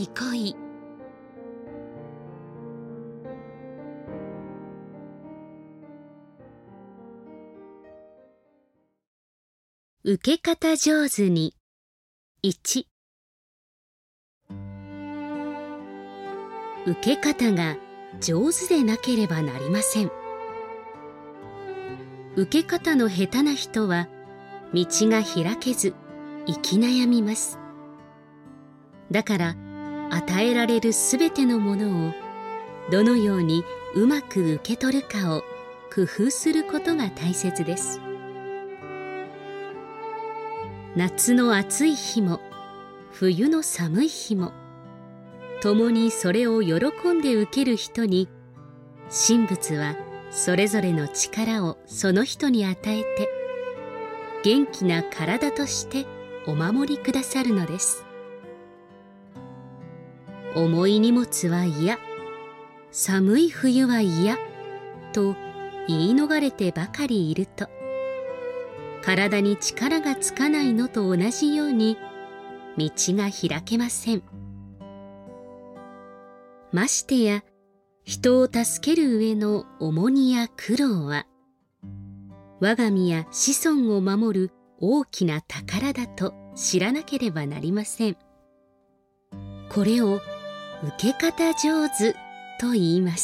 憩い。受け方上手に。1、受け方が上手でなければなりません。受け方の下手な人は道が開けず生き悩みます。だから与えられるすべてのものをどのようにうまく受け取るかを工夫することが大切です。夏の暑い日も冬の寒い日も共にそれを喜んで受ける人に神仏はそれぞれの力をその人に与えて元気な体としてお守りくださるのです。重い荷物は嫌、寒い冬は嫌と言い逃れてばかりいると体に力がつかないのと同じように道が開けません。ましてや人を助ける上の重荷や苦労は我が身や子孫を守る大きな宝だと知らなければなりません。これを受け方上手と言います。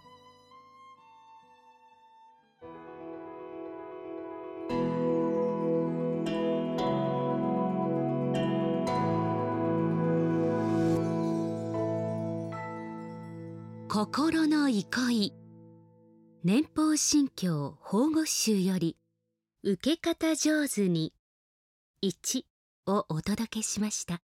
心の憩い。年宝神教法語集より受け方上手に1をお届けしました。